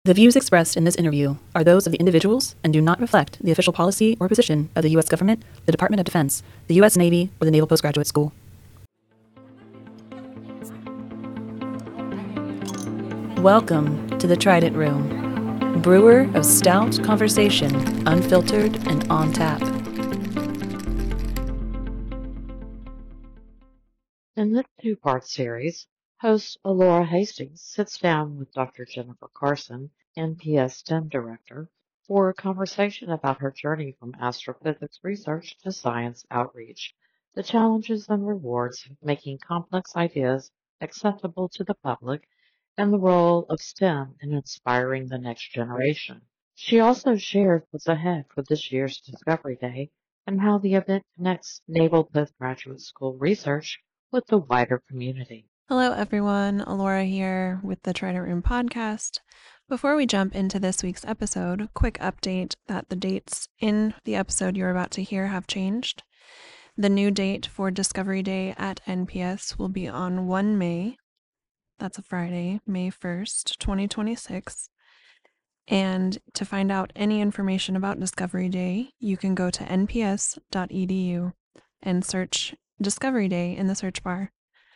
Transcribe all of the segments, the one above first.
The views expressed in this interview are those of the individuals and do not reflect the official policy or position of the U.S. government, the Department of Defense, the U.S. Navy, or the Naval Postgraduate School. Welcome to the Trident Room, brewer of stout conversation, unfiltered and on tap. In this two-part series, host Alora Hastings sits down with Dr. Jennifer Carson, NPS STEM Director, for a conversation about her journey from astrophysics research to science outreach, the challenges and rewards of making complex ideas accessible to the public, and the role of STEM in inspiring the next generation. She also shares what's ahead for this year's Discovery Day and how the event connects Naval Postgraduate School research with the wider community. Hello, everyone. Alora here with the Trident Room podcast. Before we jump into this week's episode, quick update that the dates in the episode you're about to hear have changed. The new date for Discovery Day at NPS will be on 1 May. That's a Friday, May 1st, 2026. And to find out any information about Discovery Day, you can go to nps.edu and search Discovery Day in the search bar.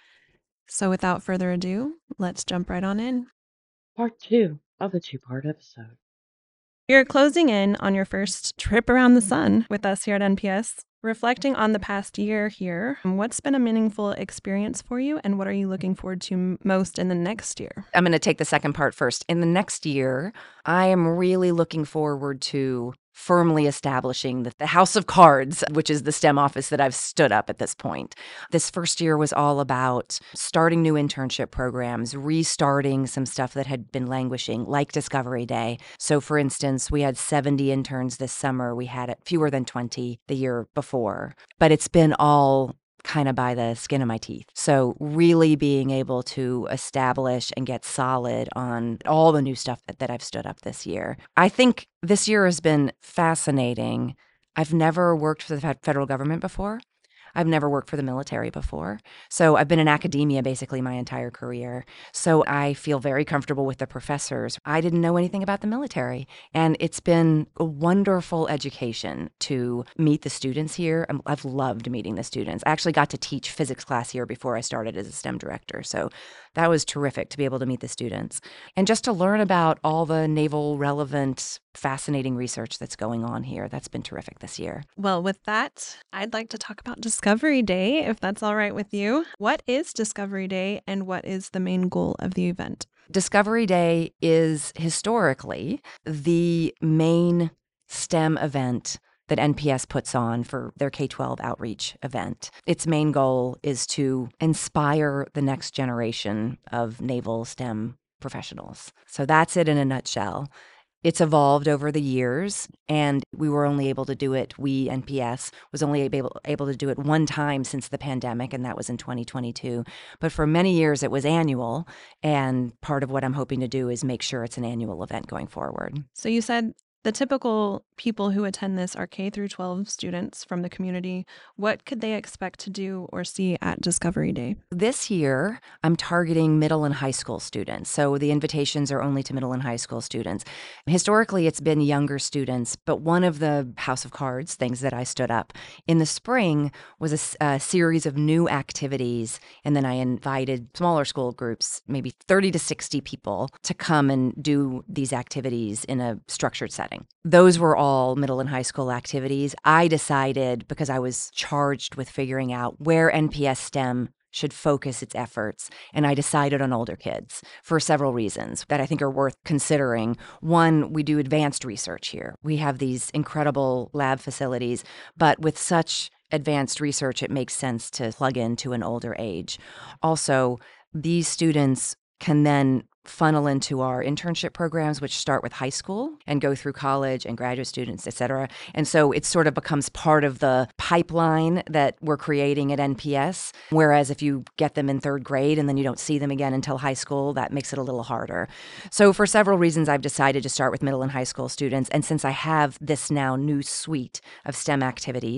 So without further ado, let's jump right on in. Part 2 of the two-part episode. You're closing in on your first trip around the sun with us here at NPS. Reflecting on the past year here, what's been a meaningful experience for you and what are you looking forward to most in the next year? I'm going to take the second part first. In the next year, I am really looking forward to firmly establishing the House of Cards, which is the STEM office that I've stood up at this point. This first year was all about starting new internship programs, restarting some stuff that had been languishing, like Discovery Day. So, for instance, we had 70 interns this summer. We had fewer than 20 the year before. But it's been all kind of by the skin of my teeth. So really being able to establish and get solid on all the new stuff that I've stood up this year. I think this year has been fascinating. I've never worked for the federal government before. I've never worked for the military before. So I've been in academia basically my entire career. So I feel very comfortable with the professors. I didn't know anything about the military. And it's been a wonderful education to meet the students here. I've loved meeting the students. I actually got to teach physics class here before I started as a STEM director. So that was terrific to be able to meet the students. And just to learn about all the naval relevant, fascinating research that's going on here. That's been terrific this year. Well, with that, I'd like to talk about Discovery Day, if that's all right with you. What is Discovery Day and what is the main goal of the event? Discovery Day is historically the main STEM event that NPS puts on for their K-12 outreach event. Its main goal is to inspire the next generation of naval STEM professionals. So that's it in a nutshell. It's evolved over the years, and we were only able to do it, NPS, was only able to do it one time since the pandemic, and that was in 2022. But for many years, it was annual, and part of what I'm hoping to do is make sure it's an annual event going forward. So you said the typical people who attend this are K through 12 students from the community. What could they expect to do or see at Discovery Day? This year, I'm targeting middle and high school students. So the invitations are only to middle and high school students. Historically, it's been younger students, but one of the House of Cards things that I stood up in the spring was a series of new activities. And then I invited smaller school groups, maybe 30 to 60 people, to come and do these activities in a structured setting. Those were all middle and high school activities. I decided, because I was charged with figuring out where NPS STEM should focus its efforts, and I decided on older kids for several reasons that I think are worth considering. One, we do advanced research here. We have these incredible lab facilities, but with such advanced research, it makes sense to plug into an older age. Also, these students can then funnel into our internship programs, which start with high school and go through college and graduate students, et cetera. And so it sort of becomes part of the pipeline that we're creating at NPS. Whereas if you get them in third grade and then you don't see them again until high school, that makes it a little harder. So for several reasons, I've decided to start with middle and high school students. And since I have this now new suite of STEM activities,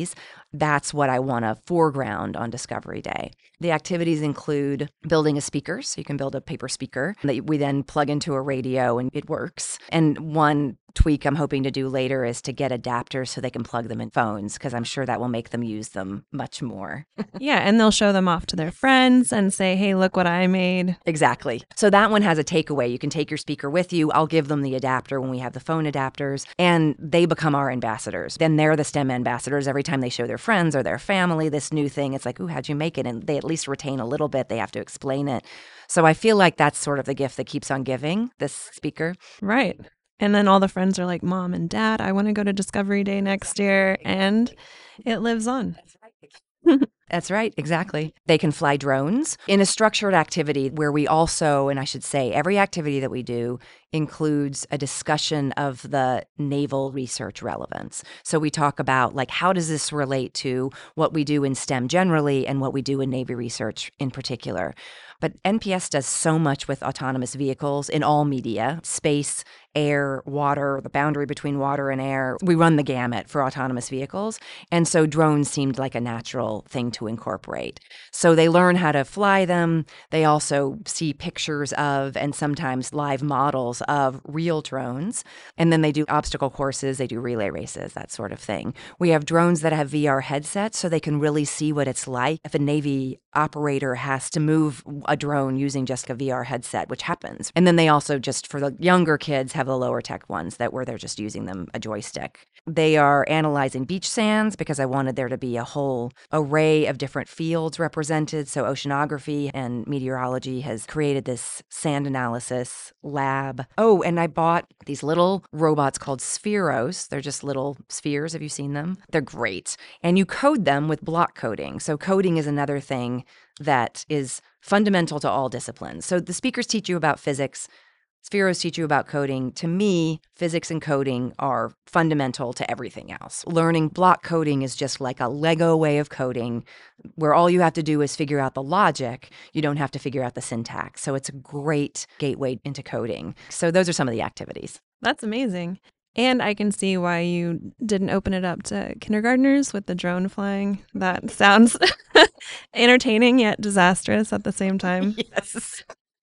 That's what I want to foreground on Discovery Day. The activities include building a speaker. So you can build a paper speaker that we then plug into a radio and it works. And one tweak I'm hoping to do later is to get adapters so they can plug them in phones, because I'm sure that will make them use them much more. Yeah, and they'll show them off to their friends and say, hey, look what I made. Exactly. So that one has a takeaway. You can take your speaker with you. I'll give them the adapter when we have the phone adapters, and they become our ambassadors. Then they're the STEM ambassadors. Every time they show their friends or their family this new thing, it's like, ooh, how'd you make it? And they at least retain a little bit. They have to explain it. So I feel like that's sort of the gift that keeps on giving, this speaker. Right. And then all the friends are like, Mom and Dad, I want to go to Discovery Day next year. And it lives on. That's right, exactly. They can fly drones in a structured activity where we also, and I should say, every activity that we do includes a discussion of the naval research relevance. So we talk about, like, how does this relate to what we do in STEM generally and what we do in Navy research in particular? But NPS does so much with autonomous vehicles in all media, space, air, water, the boundary between water and air. We run the gamut for autonomous vehicles. And so drones seemed like a natural thing to incorporate. So they learn how to fly them. They also see pictures of and sometimes live models of real drones. And then they do obstacle courses, they do relay races, that sort of thing. We have drones that have VR headsets so they can really see what it's like if a Navy operator has to move a drone using just a VR headset, which happens. And then they also, just for the younger kids, have the lower tech ones where they're just using a joystick. They are analyzing beach sands because I wanted there to be a whole array of different fields represented. So oceanography and meteorology has created this sand analysis lab. Oh, and I bought these little robots called Spheros. They're just little spheres. Have you seen them? They're great. And you code them with block coding. So coding is another thing that is fundamental to all disciplines. So the speakers teach you about physics. Spheros teach you about coding. To me, physics and coding are fundamental to everything else. Learning block coding is just like a Lego way of coding where all you have to do is figure out the logic. You don't have to figure out the syntax. So it's a great gateway into coding. So those are some of the activities. That's amazing. And I can see why you didn't open it up to kindergartners with the drone flying. That sounds entertaining yet disastrous at the same time. Yes.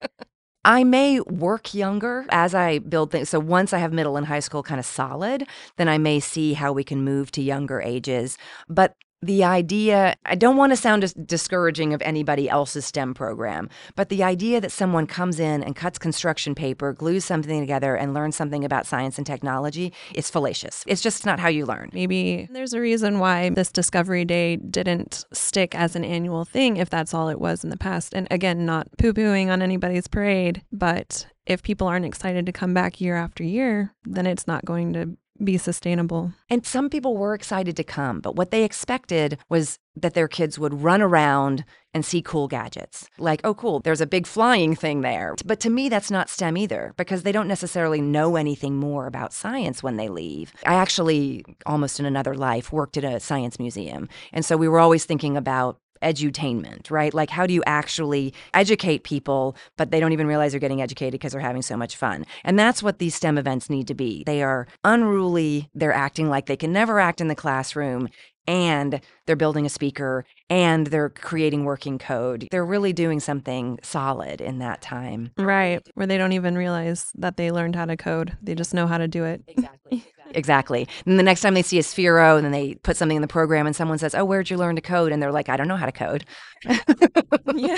I may work younger as I build things. So once I have middle and high school kind of solid, then I may see how we can move to younger ages. But the idea, I don't want to sound discouraging of anybody else's STEM program, but the idea that someone comes in and cuts construction paper, glues something together, and learns something about science and technology is fallacious. It's just not how you learn. Maybe there's a reason why this Discovery Day didn't stick as an annual thing if that's all it was in the past. And again, not poo-pooing on anybody's parade, but if people aren't excited to come back year after year, then it's not going to be sustainable. And some people were excited to come, but what they expected was that their kids would run around and see cool gadgets. Like, oh, cool, there's a big flying thing there. But to me, that's not STEM either, because they don't necessarily know anything more about science when they leave. I actually, almost in another life, worked at a science museum. And so we were always thinking about edutainment, right? Like, how do you actually educate people, but they don't even realize they're getting educated because they're having so much fun? And that's what these STEM events need to be. They are unruly. They're acting like they can never act in the classroom. And they're building a speaker, and they're creating working code. They're really doing something solid in that time. Right, where they don't even realize that they learned how to code. They just know how to do it. Exactly. And the next time they see a Sphero and then they put something in the program and someone says, oh, where'd you learn to code? And they're like, I don't know how to code. Yeah.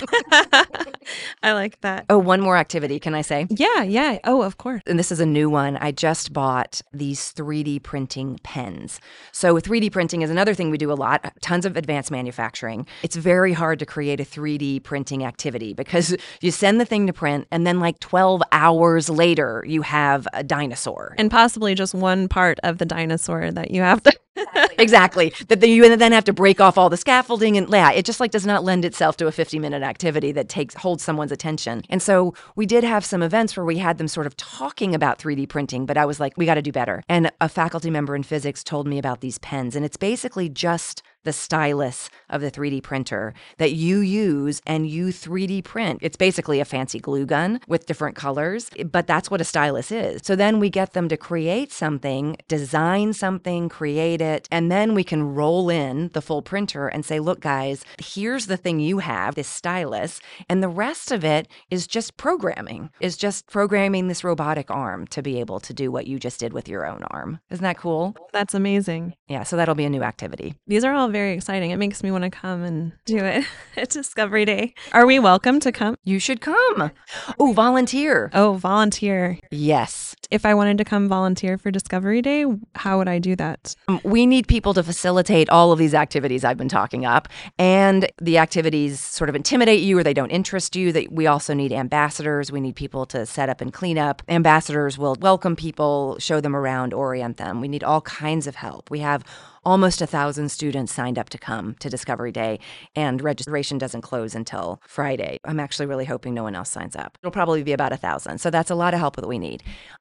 I like that. Oh, one more activity, can I say? Yeah. Oh, of course. And this is a new one. I just bought these 3D printing pens. So 3D printing is another thing we do a lot, tons of advanced manufacturing. It's very hard to create a 3D printing activity because you send the thing to print and then like 12 hours later, you have a dinosaur. And possibly just one part of the dinosaur that you have to... Exactly. That you then have to break off all the scaffolding, and it just like does not lend itself to a 50-minute activity that holds someone's attention. And so we did have some events where we had them sort of talking about 3D printing, but I was like, we got to do better. And a faculty member in physics told me about these pens, and it's basically just the stylus of the 3D printer that you use and you 3D print. It's basically a fancy glue gun with different colors, but that's what a stylus is. So then we get them to create something, design something, create it, and then we can roll in the full printer and say, look, guys, here's the thing you have, this stylus, and the rest of it is just programming, this robotic arm to be able to do what you just did with your own arm. Isn't that cool? That's amazing. Yeah, so that'll be a new activity. These are all very exciting. It makes me want to come and do it at Discovery Day. Are we welcome to come? You should come. Oh, volunteer. Oh, volunteer. Yes. If I wanted to come volunteer for Discovery Day, how would I do that? We need people to facilitate all of these activities I've been talking up, and the activities sort of intimidate you or they don't interest you. That we also need ambassadors. We need people to set up and clean up. Ambassadors will welcome people, show them around, orient them. We need all kinds of help. We have almost 1,000 students signed up to come to Discovery Day, and registration doesn't close until Friday. I'm actually really hoping no one else signs up. It'll probably be about 1,000. So that's a lot of help that we need.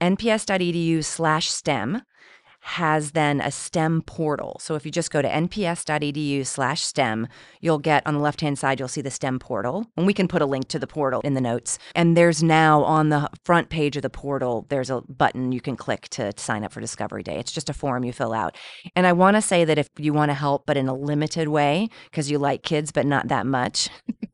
nps.edu/STEM has then a STEM portal. So if you just go to nps.edu/STEM, you'll get on the left-hand side, you'll see the STEM portal. And we can put a link to the portal in the notes. And there's now on the front page of the portal, there's a button you can click to sign up for Discovery Day. It's just a form you fill out. And I want to say that if you want to help, but in a limited way, because you like kids, but not that much,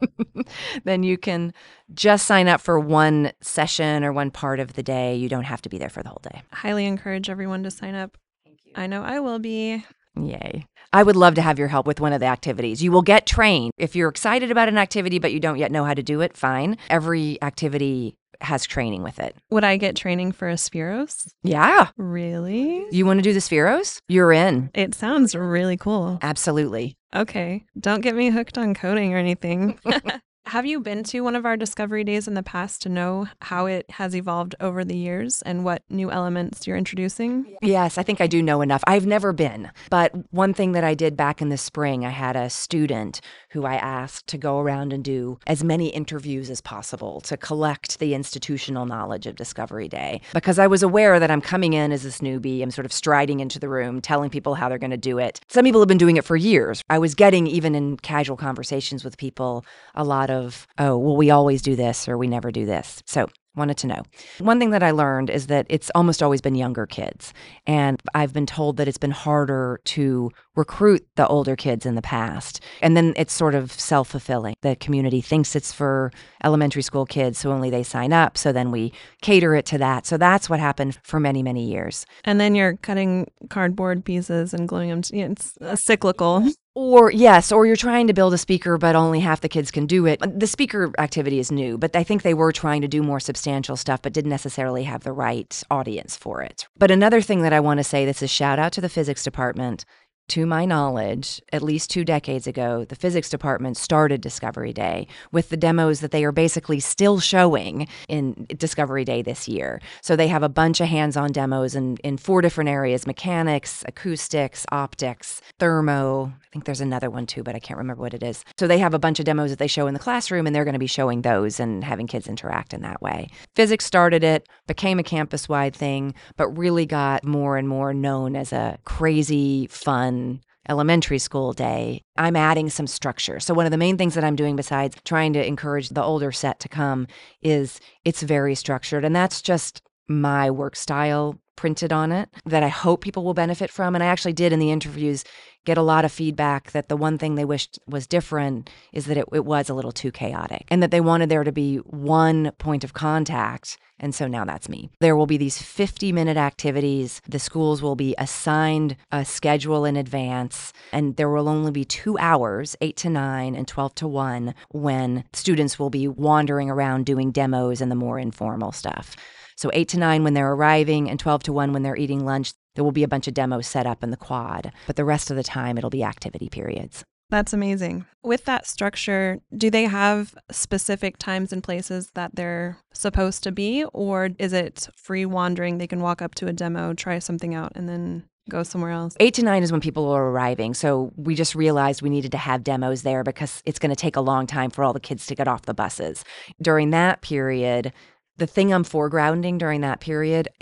then you can just sign up for one session or one part of the day. You don't have to be there for the whole day. Highly encourage everyone to sign up. I know I will be. Yay. I would love to have your help with one of the activities. You will get trained. If you're excited about an activity, but you don't yet know how to do it, fine. Every activity has training with it. Would I get training for a Spheros? Yeah. Really? You want to do the Spheros? You're in. It sounds really cool. Absolutely. Okay. Don't get me hooked on coding or anything. Have you been to one of our Discovery Days in the past to know how it has evolved over the years and what new elements you're introducing? Yes, I think I do know enough. I've never been. But one thing that I did back in the spring, I had a student who I asked to go around and do as many interviews as possible to collect the institutional knowledge of Discovery Day. Because I was aware that I'm coming in as this newbie. I'm sort of striding into the room, telling people how they're going to do it. Some people have been doing it for years. I was getting, even in casual conversations with people, a lot of, oh, well, we always do this or we never do this. So wanted to know. One thing that I learned is that it's almost always been younger kids. And I've been told that it's been harder to recruit the older kids in the past. And then it's sort of self-fulfilling. The community thinks it's for elementary school kids, so only they sign up. So then we cater it to that. So that's what happened for many, many years. And then you're cutting cardboard pieces and gluing them. It's cyclical. Or yes, or you're trying to build a speaker, but only half the kids can do it. The speaker activity is new, but I think they were trying to do more substantial stuff, but didn't necessarily have the right audience for it. But another thing that I want to say, this is shout out to the physics department. To my knowledge, at least 2 decades ago, the physics department started Discovery Day with the demos that they are basically still showing in Discovery Day this year. So they have a bunch of hands-on demos in 4 different areas: mechanics, acoustics, optics, thermo. I think there's another one too, but I can't remember what it is. So they have a bunch of demos that they show in the classroom, and they're going to be showing those and having kids interact in that way. Physics started it, became a campus-wide thing, but really got more and more known as a crazy, fun elementary school day. I'm adding some structure. So one of the main things that I'm doing besides trying to encourage the older set to come is it's very structured. And that's just my work style printed on it that I hope people will benefit from. And I actually did in the interviews get a lot of feedback that the one thing they wished was different is that it was a little too chaotic and that they wanted there to be one point of contact. And so now that's me. There will be these 50-minute activities. The schools will be assigned a schedule in advance, and there will only be 2 hours, 8 to 9 and 12 to 1, when students will be wandering around doing demos and the more informal stuff. So 8 to 9 when they're arriving and 12 to 1 when they're eating lunch. There will be a bunch of demos set up in the quad, but the rest of the time it'll be activity periods. That's amazing. With that structure, do they have specific times and places that they're supposed to be, or is it free wandering? They can walk up to a demo, try something out, and then go somewhere else? 8 to 9 is when people are arriving. So we just realized we needed to have demos there because it's going to take a long time for all the kids to get off the buses. During that period, the thing I'm foregrounding during that period is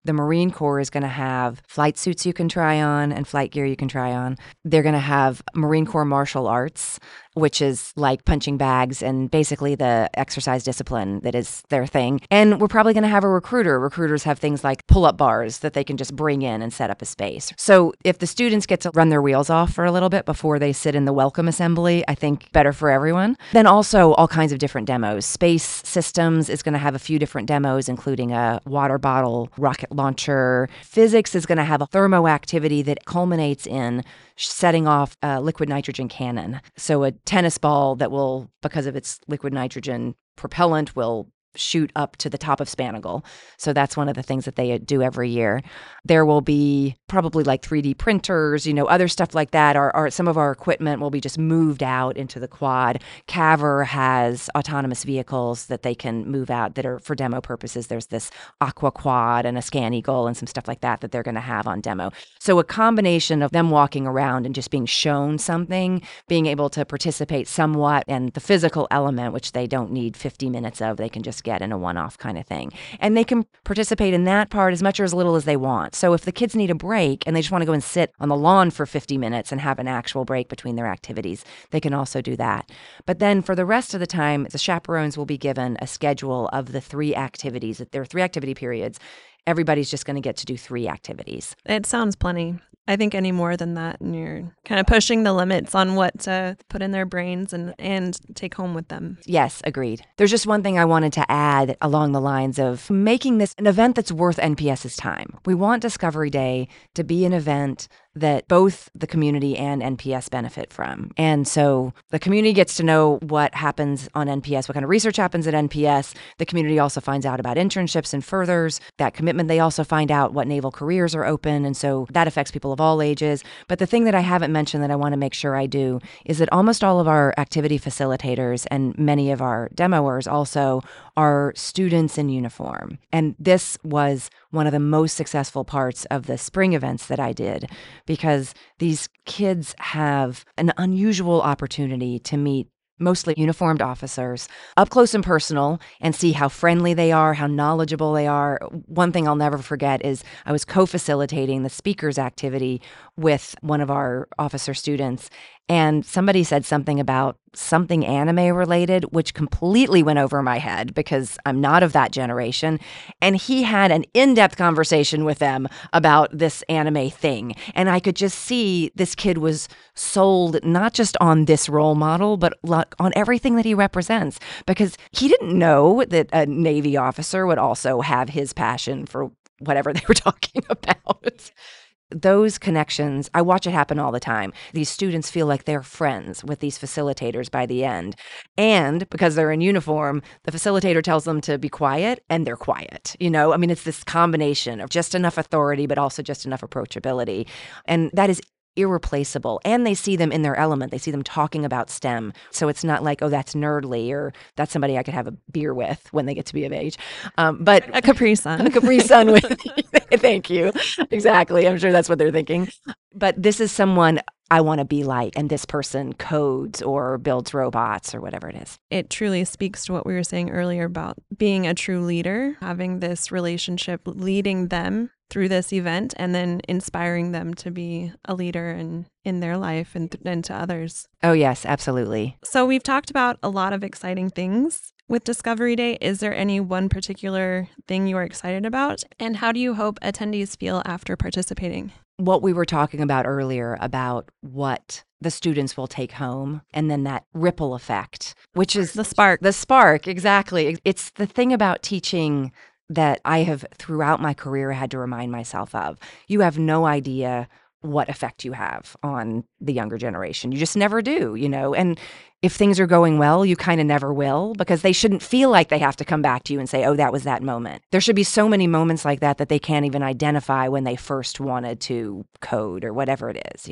The Marine Corps is going to have flight suits you can try on and flight gear you can try on. They're going to have Marine Corps martial arts, which is like punching bags and basically the exercise discipline that is their thing. And we're probably going to have a recruiter. Recruiters have things like pull-up bars that they can just bring in and set up a space. So if the students get to run their wheels off for a little bit before they sit in the welcome assembly, I think better for everyone. Then also all kinds of different demos. Space Systems is going to have a few different demos, including a water bottle rocket launcher. Physics is going to have a thermo activity that culminates in setting off a liquid nitrogen cannon. So a tennis ball that will, because of its liquid nitrogen propellant, will shoot up to the top of Spanagle. So that's one of the things that they do every year. There will be probably like 3D printers, other stuff like that. Some of our equipment will be just moved out into the quad. CAVR has autonomous vehicles that they can move out that are for demo purposes. There's this Aqua Quad and a Scan Eagle and some stuff like that they're going to have on demo. So a combination of them walking around and just being shown something, being able to participate somewhat, and the physical element, which they don't need 50 minutes of, they can just get in a one-off kind of thing. And they can participate in that part as much or as little as they want. So if the kids need a break and they just want to go and sit on the lawn for 50 minutes and have an actual break between their activities, they can also do that. But then for the rest of the time, the chaperones will be given a schedule of the 3 activities. There are 3 activity periods. Everybody's just going to get to do 3 activities. It sounds plenty. I think any more than that, and you're kind of pushing the limits on what to put in their brains and take home with them. Yes, agreed. There's just one thing I wanted to add along the lines of making this an event that's worth NPS's time. We want Discovery Day to be an event that both the community and NPS benefit from. And so the community gets to know what happens on NPS, what kind of research happens at NPS. The community also finds out about internships and furthers that commitment. They also find out what naval careers are open. And so that affects people of all ages. But the thing that I haven't mentioned that I want to make sure I do is that almost all of our activity facilitators and many of our demoers also are students in uniform. And this was one of the most successful parts of the spring events that I did, because these kids have an unusual opportunity to meet mostly uniformed officers up close and personal and see how friendly they are, how knowledgeable they are. One thing I'll never forget is I was co-facilitating the speakers activity with one of our officer students, and somebody said something about something anime related, which completely went over my head because I'm not of that generation. And he had an in-depth conversation with them about this anime thing. And I could just see this kid was sold not just on this role model, but on everything that he represents, because he didn't know that a Navy officer would also have his passion for whatever they were talking about. Those connections, I watch it happen all the time. These students feel like they're friends with these facilitators by the end. And because they're in uniform, the facilitator tells them to be quiet, and they're quiet. It's this combination of just enough authority, but also just enough approachability. And that is irreplaceable. And they see them in their element. They see them talking about STEM. So it's not like, oh, that's nerdly, or that's somebody I could have a beer with when they get to be of age. But a Capri Sun. A Capri Sun with thank you. Exactly. I'm sure that's what they're thinking. But this is someone I want to be like, and this person codes or builds robots or whatever it is. It truly speaks to what we were saying earlier about being a true leader, having this relationship, leading them through this event, and then inspiring them to be a leader in their life and to others. Oh, yes, absolutely. So we've talked about a lot of exciting things with Discovery Day. Is there any one particular thing you are excited about? And how do you hope attendees feel after participating? What we were talking about earlier about what the students will take home, and then that ripple effect, which is the spark. The spark, exactly. It's the thing about teaching that I have throughout my career had to remind myself of. You have no idea what effect you have on the younger generation. You just never do, and if things are going well, you kind of never will, because they shouldn't feel like they have to come back to you and say, oh, that was that moment. There should be so many moments like that they can't even identify when they first wanted to code or whatever it is,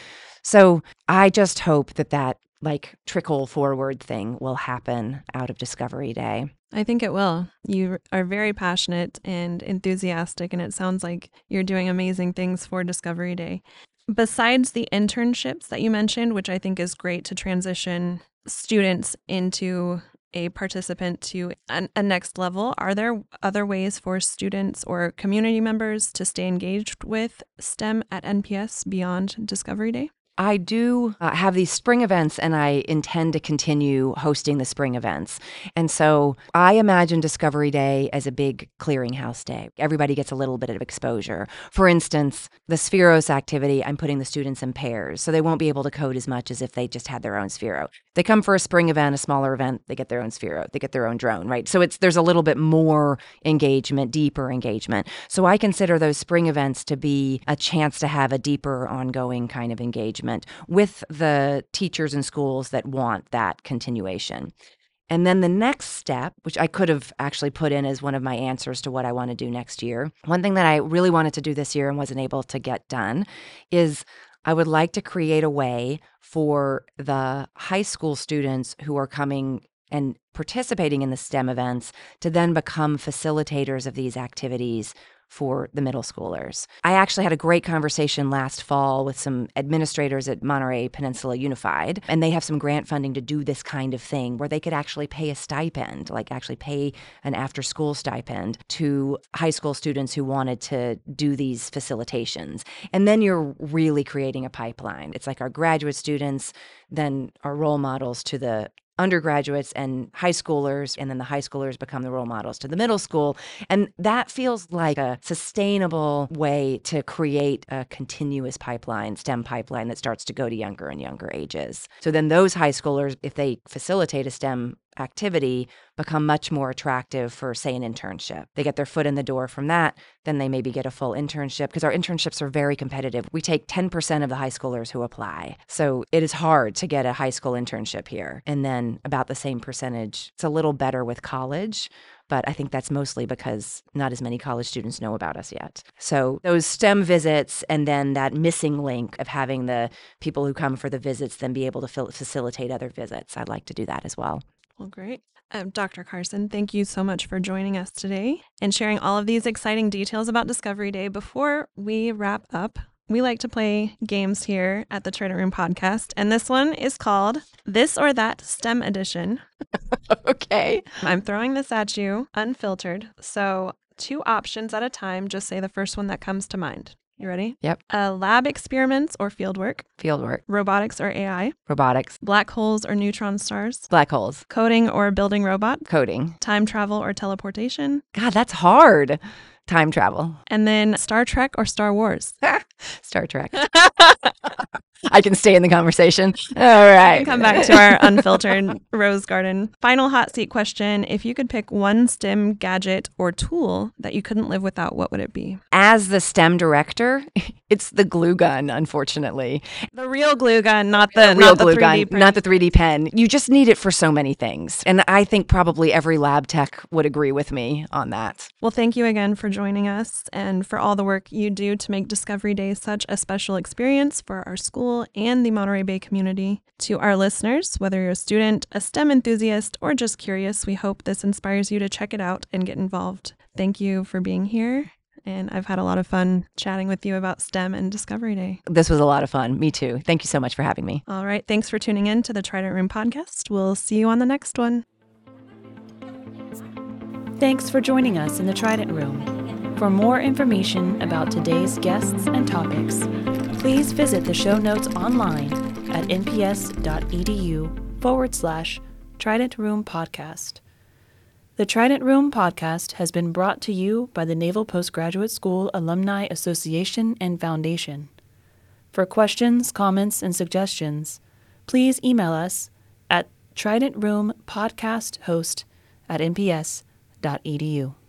So I just hope that trickle forward thing will happen out of Discovery Day. I think it will. You are very passionate and enthusiastic, and it sounds like you're doing amazing things for Discovery Day. Besides the internships that you mentioned, which I think is great to transition students into a participant to a next level, are there other ways for students or community members to stay engaged with STEM at NPS beyond Discovery Day? I do have these spring events, and I intend to continue hosting the spring events. And so I imagine Discovery Day as a big clearinghouse day. Everybody gets a little bit of exposure. For instance, the Spheros activity, I'm putting the students in pairs, so they won't be able to code as much as if they just had their own Sphero. They come for a spring event, a smaller event, they get their own Sphero, they get their own drone, right? So there's a little bit more engagement, deeper engagement. So I consider those spring events to be a chance to have a deeper, ongoing kind of engagement with the teachers and schools that want that continuation. And then the next step, which I could have actually put in as one of my answers to what I want to do next year, one thing that I really wanted to do this year and wasn't able to get done is I would like to create a way for the high school students who are coming and participating in the STEM events to then become facilitators of these activities for the middle schoolers. I actually had a great conversation last fall with some administrators at Monterey Peninsula Unified, and they have some grant funding to do this kind of thing where they could actually pay a stipend, like actually pay an after-school stipend to high school students who wanted to do these facilitations. And then you're really creating a pipeline. It's like our graduate students then are role models to the undergraduates and high schoolers, and then the high schoolers become the role models to the middle school. And that feels like a sustainable way to create a continuous pipeline, STEM pipeline that starts to go to younger and younger ages. So then those high schoolers, if they facilitate a STEM activity, become much more attractive for, say, an internship. They get their foot in the door from that, then they maybe get a full internship, because our internships are very competitive. We take 10% of the high schoolers who apply. So it is hard to get a high school internship here. And then about the same percentage. It's a little better with college, but I think that's mostly because not as many college students know about us yet. So those STEM visits, and then that missing link of having the people who come for the visits then be able to facilitate other visits. I'd like to do that as well. Well, great. Dr. Carson, thank you so much for joining us today and sharing all of these exciting details about Discovery Day. Before we wrap up, we like to play games here at the Trident Room podcast, and this one is called This or That STEM Edition. Okay. I'm throwing this at you unfiltered, so 2 options at a time. Just say the first one that comes to mind. You ready? Yep. Lab experiments or fieldwork. Fieldwork. Robotics or AI. Robotics. Black holes or neutron stars. Black holes. Coding or building robots. Coding. Time travel or teleportation. God, that's hard. Time travel. And then Star Trek or Star Wars. Star Trek. I can stay in the conversation. All right. We can come back to our unfiltered Rose Garden. Final hot seat question. If you could pick one STEM gadget or tool that you couldn't live without, what would it be? As the STEM director, it's the glue gun, unfortunately. The real glue gun, not the Real not glue the 3D gun, print. not the 3D pen. You just need it for so many things. And I think probably every lab tech would agree with me on that. Well, thank you again for joining us and for all the work you do to make Discovery Day such a special experience for our school and the Monterey Bay community. To our listeners, whether you're a student, a STEM enthusiast, or just curious, we hope this inspires you to check it out and get involved. Thank you for being here. And I've had a lot of fun chatting with you about STEM and Discovery Day. This was a lot of fun. Me too. Thank you so much for having me. All right. Thanks for tuning in to the Trident Room podcast. We'll see you on the next one. Thanks for joining us in the Trident Room. For more information about today's guests and topics, please visit the show notes online at nps.edu/Trident Room Podcast. The Trident Room Podcast has been brought to you by the Naval Postgraduate School Alumni Association and Foundation. For questions, comments, and suggestions, please email us at tridentroompodcasthost@nps.edu.